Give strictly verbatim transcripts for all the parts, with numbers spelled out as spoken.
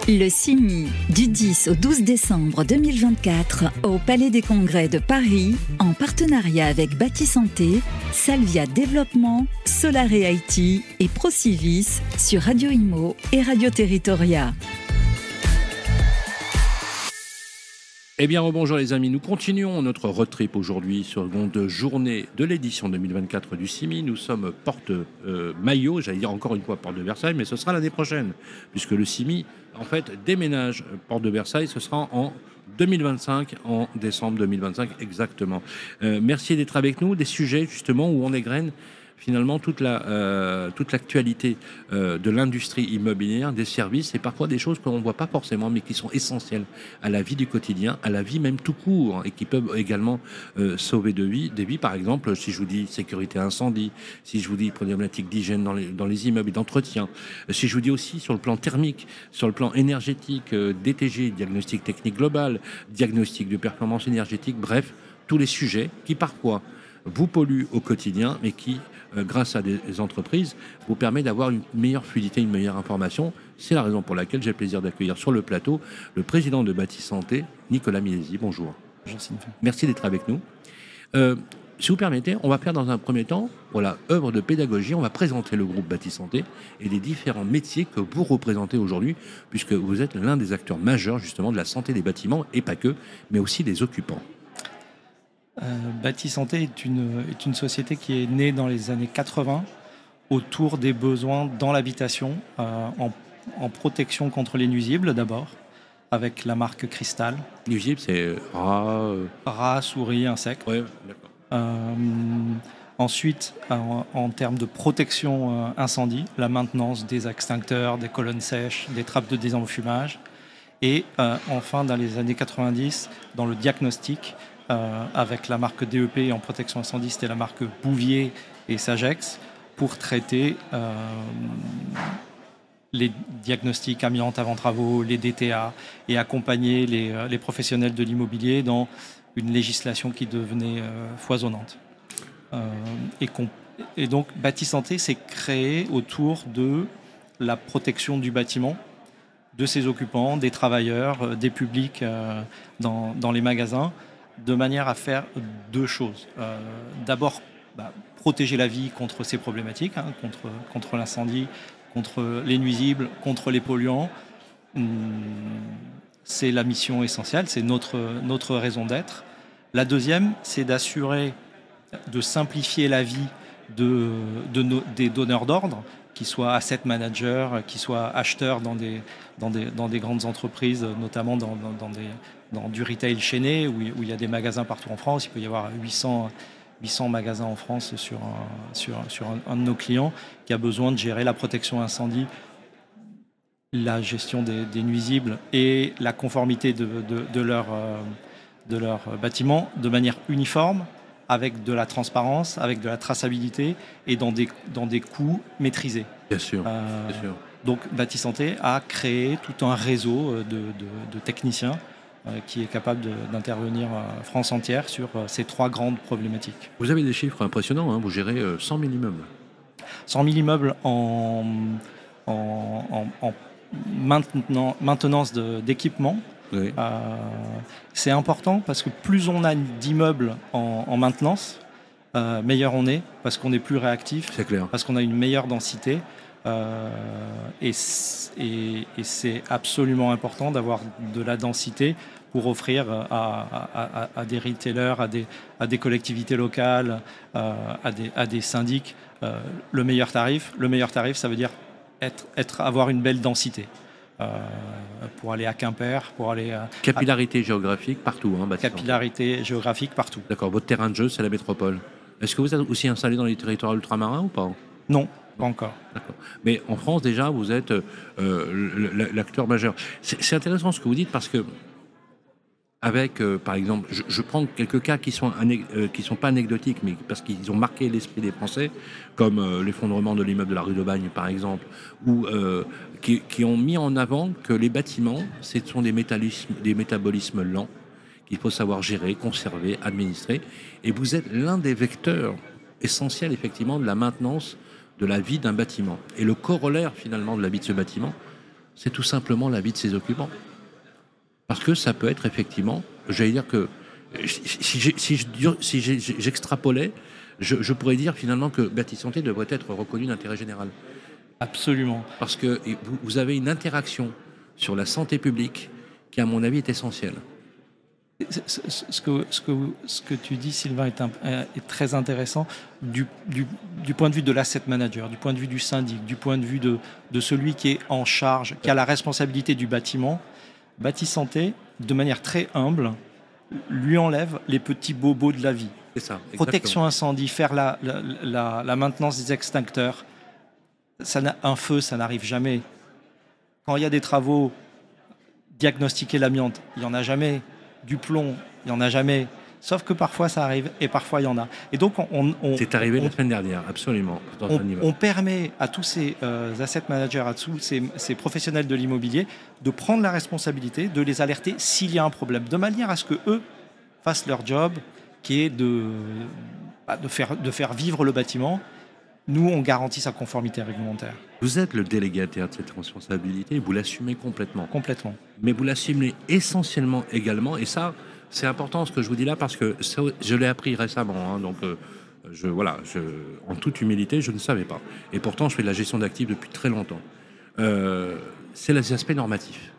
Le C I M I, du dix au douze décembre deux mille vingt-quatre, au Palais des Congrès de Paris, en partenariat avec Bâti-Santé, Salvia Développement, Solare I T et Procivis sur Radio Imo et Radio Territoria. Eh bien, bonjour les amis, nous continuons notre road trip aujourd'hui sur la seconde journée de l'édition deux mille vingt-quatre du C I M I. Nous sommes porte euh, maillot, j'allais dire encore une fois porte de Versailles, mais ce sera l'année prochaine, puisque le C I M I, en fait, déménage porte de Versailles, ce sera en deux mille vingt-cinq, en décembre deux mille vingt-cinq exactement. Euh, merci d'être avec nous, des sujets justement où on égrène finalement toute la euh, toute l'actualité euh, de l'industrie immobilière, des services et parfois des choses qu'on ne voit pas forcément mais qui sont essentielles à la vie du quotidien, à la vie même tout court et qui peuvent également euh, sauver de vie, des vies. Par exemple, si je vous dis sécurité incendie, si je vous dis problématique d'hygiène dans les, dans les immeubles et d'entretien, si je vous dis aussi sur le plan thermique, sur le plan énergétique, euh, D T G, diagnostic technique global, diagnostic de performance énergétique, bref, tous les sujets qui parfois vous polluent au quotidien mais qui Euh, grâce à des entreprises, vous permet d'avoir une meilleure fluidité, une meilleure information. C'est la raison pour laquelle j'ai le plaisir d'accueillir sur le plateau le président de Bâti-Santé, Nicolas Milesi. Bonjour. Bonjour Sylvain. Merci d'être avec nous. Euh, si vous permettez, on va faire dans un premier temps, voilà, œuvre de pédagogie, on va présenter le groupe Bâti-Santé et les différents métiers que vous représentez aujourd'hui, puisque vous êtes l'un des acteurs majeurs justement de la santé des bâtiments, et pas que, mais aussi des occupants. Euh, Bâti-Santé est une, est une société qui est née dans les années quatre-vingts autour des besoins dans l'habitation, euh, en, en protection contre les nuisibles d'abord, avec la marque Cristal. Nuisibles, c'est rats... Euh... Rats, souris, insectes. Ouais, d'accord. Euh, ensuite, en, en termes de protection euh, incendie, la maintenance des extincteurs, des colonnes sèches, des trappes de désenfumage. Et euh, enfin, dans les années quatre-vingt-dix, dans le diagnostic, Euh, avec la marque D E P en protection incendie, c'était la marque Bouvier et Sagex, pour traiter euh, les diagnostics amiante avant travaux, les D T A, et accompagner les, euh, les professionnels de l'immobilier dans une législation qui devenait euh, foisonnante. Euh, et, et donc Bâti-Santé s'est créé autour de la protection du bâtiment, de ses occupants, des travailleurs, euh, des publics euh, dans, dans les magasins, de manière à faire deux choses. Euh, d'abord, bah, protéger la vie contre ces problématiques, hein, contre, contre l'incendie, contre les nuisibles, contre les polluants. Hum, c'est la mission essentielle, c'est notre, notre raison d'être. La deuxième, c'est d'assurer, de simplifier la vie de, de nos, des donneurs d'ordre, qui soient asset managers, qui soient acheteurs dans des, dans des, dans des grandes entreprises, notamment dans, dans, dans, des, dans du retail chaîné, où, où il y a des magasins partout en France. Il peut y avoir huit cents, huit cents magasins en France sur, un, sur, sur un, un de nos clients qui a besoin de gérer la protection incendie, la gestion des, des nuisibles et la conformité de, de, de, leur, de leur bâtiment de manière uniforme, avec de la transparence, avec de la traçabilité et dans des, dans des coûts maîtrisés. Bien sûr, euh, bien sûr. Donc Bâti-Santé a créé tout un réseau de, de, de techniciens euh, qui est capable de, d'intervenir euh, France entière sur euh, ces trois grandes problématiques. Vous avez des chiffres impressionnants, hein, vous gérez euh, cent mille immeubles. cent mille immeubles en, en, en, en maintenant, maintenance de, d'équipement. Oui. Euh, c'est important parce que plus on a d'immeubles en, en maintenance, euh, meilleur on est, parce qu'on est plus réactif, c'est clair. Parce qu'on a une meilleure densité. Euh, et, et, et c'est absolument important d'avoir de la densité pour offrir à, à, à, à des retailers, à des, à des collectivités locales, euh, à, des, à des syndics, euh, le meilleur tarif. Le meilleur tarif, ça veut dire être, être, avoir une belle densité. Euh, pour aller à Quimper, pour aller à... Capillarité à... géographique partout. Hein, Capillarité géographique partout. D'accord, votre terrain de jeu, c'est la métropole. Est-ce que vous êtes aussi installé dans les territoires ultramarins ou pas ? Non, pas encore. D'accord. Mais en France, déjà, vous êtes euh, l'acteur majeur. C'est, c'est intéressant ce que vous dites parce que avec, euh, par exemple, je, je prends quelques cas qui sont euh, qui sont pas anecdotiques, mais parce qu'ils ont marqué l'esprit des Français, comme euh, l'effondrement de l'immeuble de la rue d'Aubagne, par exemple, ou euh, qui, qui ont mis en avant que les bâtiments, ce sont des métabolismes, des métabolismes lents qu'il faut savoir gérer, conserver, administrer. Et vous êtes l'un des vecteurs essentiels, effectivement, de la maintenance de la vie d'un bâtiment. Et le corollaire, finalement, de la vie de ce bâtiment, c'est tout simplement l'avis de ses occupants. Parce que ça peut être effectivement, j'allais dire que, si, si, si, si j'extrapolais, je, je pourrais dire finalement que Bâti Santé devrait être reconnu d'intérêt général. Absolument. Parce que vous, vous avez une interaction sur la santé publique qui, à mon avis, est essentielle. Ce que, ce, que, ce que tu dis, Sylvain, est, un, est très intéressant du, du, du point de vue de l'asset manager, du point de vue du syndic, du point de vue de, de celui qui est en charge, qui a la responsabilité du bâtiment. Bâti Santé, de manière très humble, lui enlève les petits bobos de la vie. C'est ça, protection incendie, faire la, la, la, la maintenance des extincteurs. Ça n'a, un feu, ça n'arrive jamais. Quand il y a des travaux, diagnostiquer l'amiante, il n'y en a jamais. Du plomb, il n'y en a jamais. Sauf que parfois ça arrive et parfois il y en a. Et donc on, on c'est arrivé on, la semaine dernière, absolument. On, on permet à tous ces euh, asset managers, à tous ces, ces professionnels de l'immobilier, de prendre la responsabilité, de les alerter s'il y a un problème, de manière à ce que eux fassent leur job, qui est de, bah, de, faire, de faire vivre le bâtiment. Nous, on garantit sa conformité réglementaire. Vous êtes le délégataire de cette responsabilité, vous l'assumez complètement. Complètement. Mais vous l'assumez essentiellement également, et ça, c'est important ce que je vous dis là, parce que ça, je l'ai appris récemment, hein, donc euh, je, voilà, je, en toute humilité, je ne savais pas. Et pourtant, je fais de la gestion d'actifs depuis très longtemps. Euh, c'est les aspects normatifs.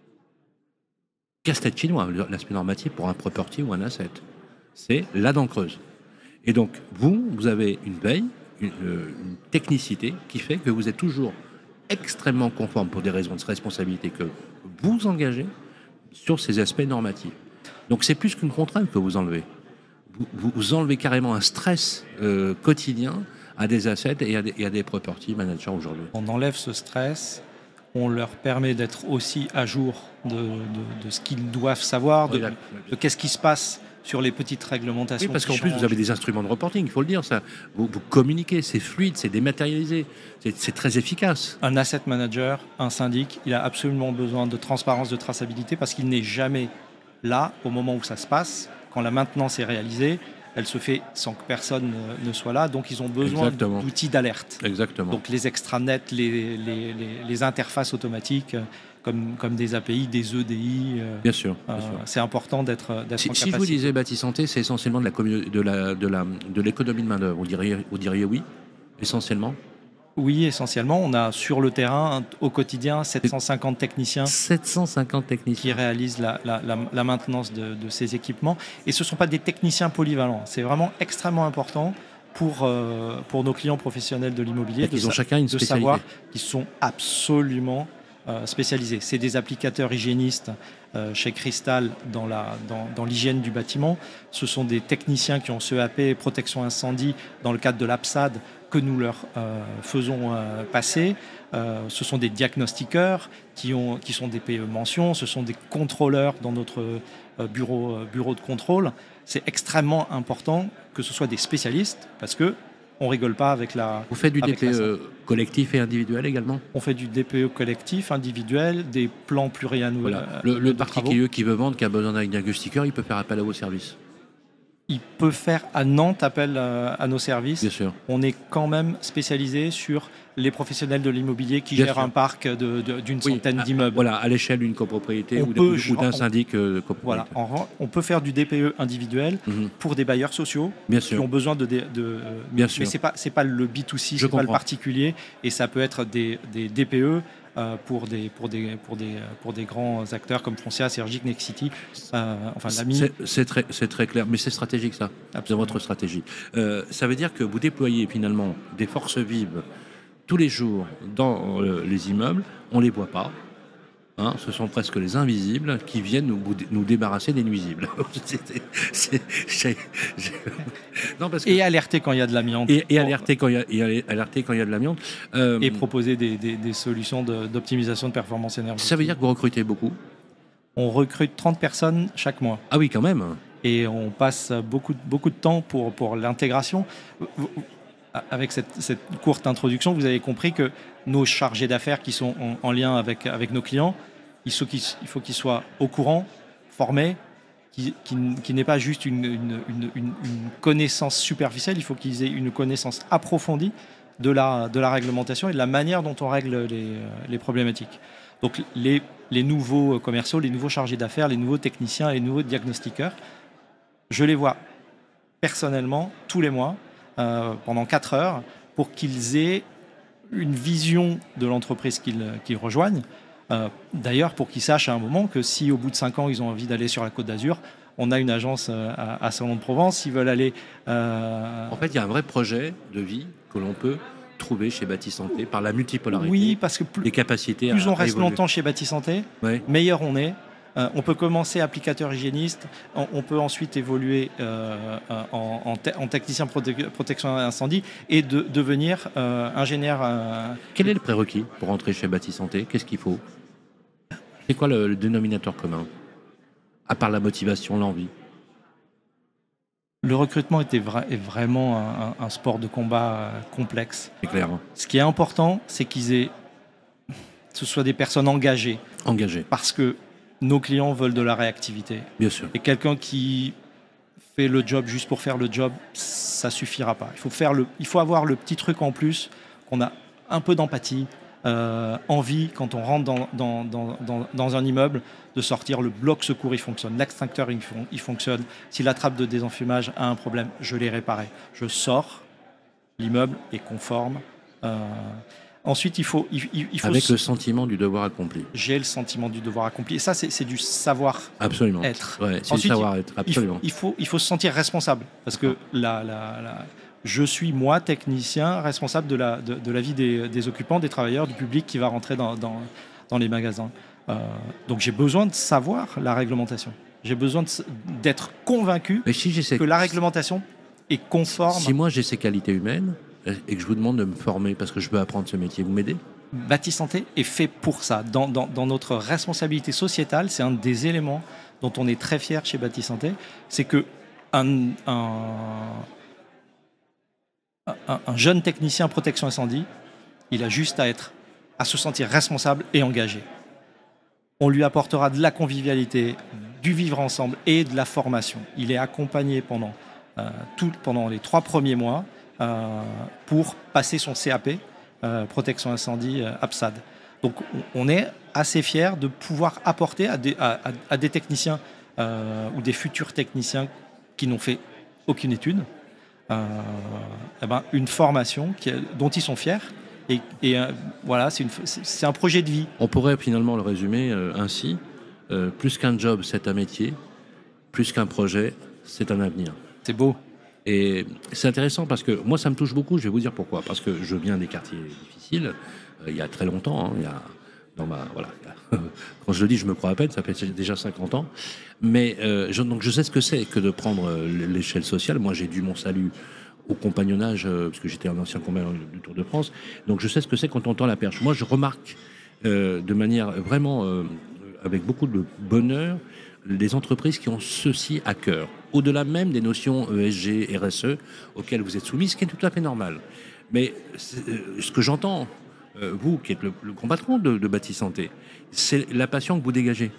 Casse-tête chinois, l'aspect normatif pour un property ou un asset. C'est la dent creuse. Et donc, vous, vous avez une veille, Une, une technicité qui fait que vous êtes toujours extrêmement conforme pour des raisons de responsabilité que vous engagez sur ces aspects normatifs. Donc c'est plus qu'une contrainte que vous enlevez. Vous, vous, vous enlevez carrément un stress euh, quotidien à des assets et à des, et à des property managers aujourd'hui. On enlève ce stress, on leur permet d'être aussi à jour de, de, de ce qu'ils doivent savoir, de, de qu'est-ce qui se passe sur les petites réglementations. Oui, parce qu'en plus, vous avez des instruments de reporting, il faut le dire. Ça. Vous, vous communiquez, c'est fluide, c'est dématérialisé, c'est, c'est très efficace. Un asset manager, un syndic, il a absolument besoin de transparence, de traçabilité, parce qu'il n'est jamais là au moment où ça se passe. Quand la maintenance est réalisée, elle se fait sans que personne ne, ne soit là. Donc, ils ont besoin Exactement. d'outils d'alerte. Exactement. Donc, les extranets, les, les, les, les interfaces automatiques, Comme, comme des A P I, des E D I. Euh, bien sûr. Bien euh, sûr. C'est important d'être, d'être si, en capacité. Si je vous disais Bâti Santé, c'est essentiellement de, la commun- de, la, de, la, de l'économie de main-d'œuvre, vous diriez, vous diriez oui, essentiellement? Oui, essentiellement. On a sur le terrain, au quotidien, sept cent cinquante techniciens, sept cent cinquante techniciens qui réalisent la, la, la, la maintenance de, de ces équipements. Et ce ne sont pas des techniciens polyvalents. C'est vraiment extrêmement important pour, euh, pour nos clients professionnels de l'immobilier de, ils ont sa- chacun une de spécialité. savoir qu'ils sont absolument Euh, spécialisés. C'est des applicateurs hygiénistes euh, chez Cristal dans, la, dans, dans l'hygiène du bâtiment. Ce sont des techniciens qui ont ce E A P protection incendie dans le cadre de l'A P S A D que nous leur euh, faisons euh, passer. Euh, ce sont des diagnostiqueurs qui, ont, qui sont des P E mentions. Ce sont des contrôleurs dans notre euh, bureau, euh, bureau de contrôle. C'est extrêmement important que ce soit des spécialistes parce que on rigole pas avec la... Vous faites du D P E collectif et individuel également? On fait du D P E collectif, individuel, des plans pluriannuels. Voilà. Le, le particulier qui veut vendre, qui a besoin d'un diagnostiqueur, il peut faire appel à vos services? Il peut faire à Nantes appel à, à nos services. Bien sûr. On est quand même spécialisé sur les professionnels de l'immobilier qui Bien gèrent sûr. un parc de, de, d'une Oui, centaine à, d'immeubles. Voilà, à l'échelle d'une copropriété On ou, peut, ou d'un on, syndic euh, copropriétaire. Voilà, en, on peut faire du D P E individuel mm-hmm. pour des bailleurs sociaux Bien qui sûr. ont besoin de... de, de Bien mais sûr. c'est pas, c'est pas le B deux C, Je c'est pas le comprends. particulier. Et ça peut être des, des D P E euh, pour, des, pour, des, pour, des, pour des grands acteurs comme Foncia, Sergic, Nexity, euh, enfin l'A M I. C'est, c'est, très, c'est très clair, mais c'est stratégique ça, c'est votre stratégie. Euh, ça veut dire que vous déployez finalement des forces vives tous les jours dans euh, les immeubles, on ne les voit pas. Hein, ce sont presque les invisibles qui viennent nous, nous débarrasser des nuisibles. c'est, c'est, c'est, c'est... Non, parce que... Et alerter quand il y a de l'amiante. Et, et alerter quand il y a, et alerter quand il y a de l'amiante. Euh, et proposer des, des, des solutions de, d'optimisation de performance énergétique. Ça veut dire que vous recrutez beaucoup? On recrute trente personnes chaque mois. Ah oui, quand même. Et on passe beaucoup, beaucoup de temps pour, pour l'intégration. Avec cette, cette courte introduction, vous avez compris que nos chargés d'affaires qui sont en, en lien avec, avec nos clients, il faut qu'ils, il faut qu'ils soient au courant, formés, qui, qui, qui n'aient pas juste une, une, une, une connaissance superficielle, il faut qu'ils aient une connaissance approfondie de la, de la réglementation et de la manière dont on règle les, les problématiques. Donc les, les nouveaux commerciaux, les nouveaux chargés d'affaires, les nouveaux techniciens, les nouveaux diagnostiqueurs, je les vois personnellement tous les mois euh, pendant quatre heures pour qu'ils aient une vision de l'entreprise qu'ils, qu'ils rejoignent. Euh, d'ailleurs, pour qu'ils sachent à un moment que si au bout de cinq ans, ils ont envie d'aller sur la Côte d'Azur, on a une agence euh, à, à Salon-de-Provence. S'ils veulent aller... Euh... En fait, il y a un vrai projet de vie que l'on peut trouver chez Batisanté par la multipolarité. Oui, parce que plus, les capacités plus à, on reste à longtemps chez Batisanté, ouais. meilleur on est. Euh, on peut commencer applicateur hygiéniste, on, on peut ensuite évoluer euh, en, en, te, en technicien prote- protection incendie et de, devenir euh, ingénieur. Euh... Quel est le prérequis pour entrer chez Batisanté ? Qu'est-ce qu'il faut ? C'est quoi le, le dénominateur commun ? À part la motivation, l'envie. Le recrutement était vra- est vraiment un, un sport de combat euh, complexe. C'est clair. Hein. Ce qui est important, c'est qu'ils aient, ce soient des personnes engagées. Engagées. Parce que nos clients veulent de la réactivité. Bien sûr. Et quelqu'un qui fait le job juste pour faire le job, ça suffira pas. Il faut faire le, il faut avoir le petit truc en plus, qu'on a un peu d'empathie, euh, envie quand on rentre dans, dans, dans, dans, dans un immeuble de sortir. Le bloc secours il fonctionne, l'extincteur il, fon- il fonctionne. Si la trappe de désenfumage a un problème, je l'ai réparé. Je sors, l'immeuble est conforme. Euh, Ensuite, il faut, il, il faut avec se... le sentiment du devoir accompli. J'ai le sentiment du devoir accompli. Et ça, c'est, c'est du savoir-être. Absolument. Ouais, c'est Ensuite, du savoir-être. Absolument. Il faut, il faut, il faut se sentir responsable. Parce que la, la, la, je suis, moi, technicien, responsable de la, de, de la vie des, des occupants, des travailleurs, du public qui va rentrer dans, dans, dans les magasins. Euh, donc, j'ai besoin de savoir la réglementation. J'ai besoin de, d'être convaincu Mais si j'ai ces... que la réglementation est conforme. Si moi, j'ai ces qualités humaines, et que je vous demande de me former parce que je veux apprendre ce métier, vous m'aidez ? Batisanté est fait pour ça. Dans, dans, dans notre responsabilité sociétale, c'est un des éléments dont on est très fier chez Batisanté, c'est que un, un, un, un jeune technicien protection incendie, il a juste à être, à se sentir responsable et engagé. On lui apportera de la convivialité, du vivre ensemble et de la formation. Il est accompagné pendant, euh, tout, pendant les trois premiers mois. Euh, pour passer son C A P, euh, protection incendie, euh, APSAD. Donc on, on est assez fiers de pouvoir apporter à des, à, à, à des techniciens euh, ou des futurs techniciens qui n'ont fait aucune étude, euh, eh ben, une formation qui, dont ils sont fiers. Et, et euh, voilà, c'est, une, c'est, c'est un projet de vie. On pourrait finalement le résumer euh, ainsi. Euh, plus qu'un job, c'est un métier. Plus qu'un projet, c'est un avenir. C'est beau. Et c'est intéressant parce que moi, ça me touche beaucoup. Je vais vous dire pourquoi. Parce que je viens des quartiers difficiles. Euh, il y a très longtemps. Hein, il y a, dans ma, voilà, quand je le dis, je me crois à peine. Ça fait déjà cinquante ans. Mais euh, je, donc je sais ce que c'est que de prendre l'échelle sociale. Moi, j'ai dû mon salut au compagnonnage, euh, parce que j'étais un ancien compagnon du Tour de France. Donc je sais ce que c'est quand on tend la perche. Moi, je remarque euh, de manière vraiment, euh, avec beaucoup de bonheur, les entreprises qui ont ceci à cœur, au-delà même des notions E S G, R S E, auxquelles vous êtes soumis, ce qui est tout à fait normal. Mais euh, ce que j'entends, euh, vous qui êtes le, le grand patron de, de Batisanté, c'est la passion que vous dégagez.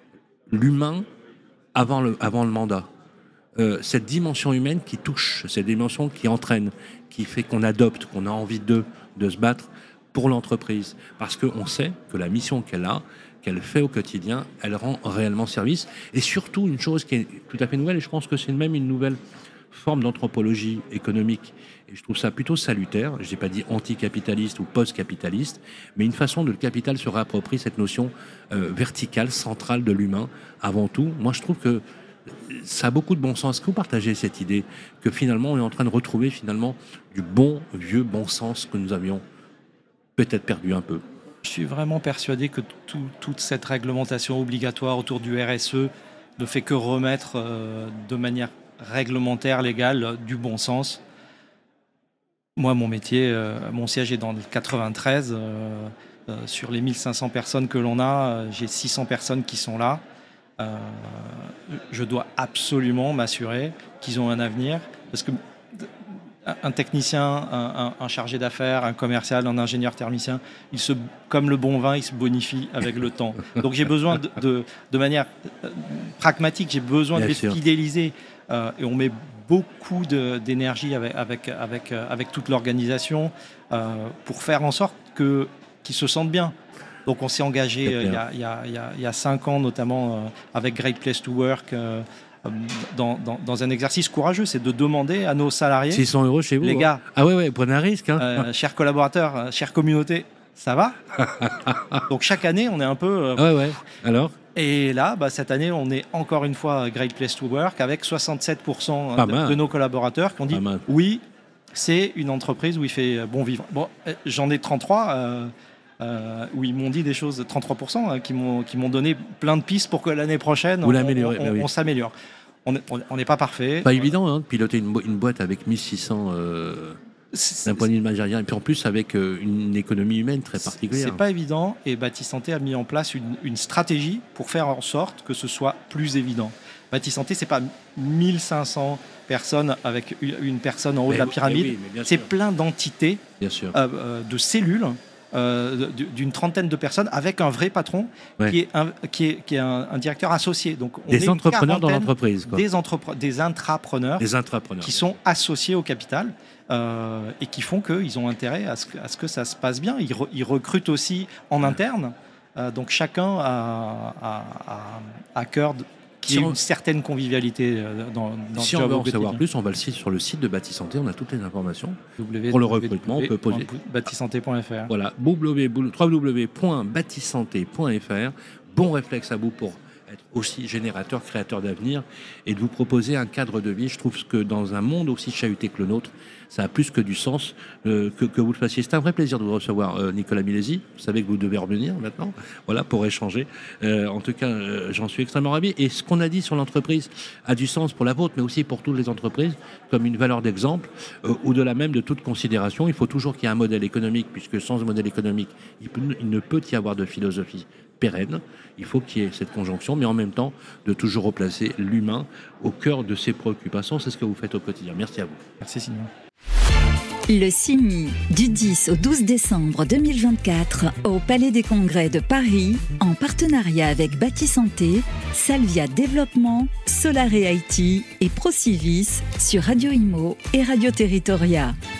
L'humain avant le, avant le mandat. Euh, cette dimension humaine qui touche, cette dimension qui entraîne, qui fait qu'on adopte, qu'on a envie de, de se battre pour l'entreprise. Parce qu'on sait que la mission qu'elle a, qu'elle fait au quotidien, elle rend réellement service. Et surtout, une chose qui est tout à fait nouvelle, et je pense que c'est même une nouvelle forme d'anthropologie économique, et je trouve ça plutôt salutaire, je n'ai pas dit anticapitaliste ou post-capitaliste, mais une façon de le capital se réapproprie cette notion euh, verticale, centrale de l'humain, avant tout. Moi, je trouve que ça a beaucoup de bon sens. Est-ce que vous partagez cette idée que finalement, on est en train de retrouver finalement du bon, vieux bon sens que nous avions peut-être perdu un peu ? Je suis vraiment persuadé que tout, toute cette réglementation obligatoire autour du R S E ne fait que remettre euh, de manière réglementaire, légale, euh, du bon sens. Moi, mon métier, euh, mon siège est dans le quatre-vingt-treize. Euh, euh, sur les mille cinq cents personnes que l'on a, euh, j'ai six cents personnes qui sont là. Euh, je dois absolument m'assurer qu'ils ont un avenir, parce que un technicien, un, un, un chargé d'affaires, un commercial, un ingénieur thermicien, il se, comme le bon vin, il se bonifie avec le temps. Donc j'ai besoin de, de, de manière pragmatique, j'ai besoin Bien de les sûr. fidéliser. Euh, et on met beaucoup de, d'énergie avec, avec, avec, avec toute l'organisation euh, pour faire en sorte que, qu'ils se sentent bien. Donc on s'est engagé euh, il, y a, il, y a, il, y a, il y a cinq ans, notamment euh, avec Great Place to Work, euh, dans, dans, dans un exercice courageux, c'est de demander à nos salariés... six cents euros chez vous. Les hein. gars. Ah ouais, ouais, prenez un risque. Hein. Euh, chers collaborateurs, euh, chère communauté, ça va? Donc chaque année, on est un peu... Euh, ouais, ouais. Alors Et là, bah, cette année, on est encore une fois Great Place to Work avec soixante-sept pour cent de, de nos collaborateurs qui ont dit oui, c'est une entreprise où il fait bon vivre. Bon, j'en ai trente-trois euh, euh, où ils m'ont dit des choses, trente-trois pour cent hein, qui m'ont qui m'ont donné plein de pistes pour que l'année prochaine, Vous on, l'améliorez, on, bah oui. on s'améliore. On n'est pas parfait. Pas évident hein, de piloter une, bo- une boîte avec mille six cents euh, d'un point de vue managérial, et puis en plus avec euh, une économie humaine très particulière. C'est pas évident, et Batisanté a mis en place une, une stratégie pour faire en sorte que ce soit plus évident. Batisanté, c'est pas mille cinq cents personnes avec une, une personne en haut mais de la oui, pyramide, oui, c'est sûr. plein d'entités, bien sûr. Euh, euh, de cellules. Euh, d'une trentaine de personnes avec un vrai patron ouais. qui est, un, qui est, qui est un, un directeur associé. Donc on des entrepreneurs dans l'entreprise. Quoi. Des, entrepre- des intrapreneurs, des intrapreneurs qui sont associés au capital euh, et qui font qu'ils ont intérêt à ce, que, à ce que ça se passe bien. Ils, re, ils recrutent aussi en interne. Euh, donc chacun a, a, a, a cœur de, qu'il y ait une certaine convivialité dans, dans si le job. Si on veut en savoir plus, on va le site sur le site de Batisanté, on a toutes les informations. W- pour le recrutement, w- on peut poser. Batisanté point F R. Voilà, w w w point batisanté point F R. Bon réflexe à vous pour être aussi générateur, créateur d'avenir et de vous proposer un cadre de vie. Je trouve que dans un monde aussi chahuté que le nôtre, ça a plus que du sens euh, que, que vous le fassiez. C'est un vrai plaisir de vous recevoir, euh, Nicolas Milesi. Vous savez que vous devez revenir maintenant, voilà, pour échanger. Euh, en tout cas, euh, j'en suis extrêmement ravi. Et ce qu'on a dit sur l'entreprise a du sens pour la vôtre, mais aussi pour toutes les entreprises, comme une valeur d'exemple, euh, au-delà même de toute considération. Il faut toujours qu'il y ait un modèle économique, puisque sans modèle économique, il, peut, il ne peut y avoir de philosophie pérenne. Il faut qu'il y ait cette conjonction, mais en même temps, de toujours replacer l'humain au cœur de ses préoccupations. C'est ce que vous faites au quotidien. Merci à vous. Merci, Simon. Le C I M I, du dix au douze décembre deux mille vingt-quatre, au Palais des Congrès de Paris, en partenariat avec Batisanté, Salvia Développement, Solaré I T et Procivis sur Radio Imo et Radio Territoria.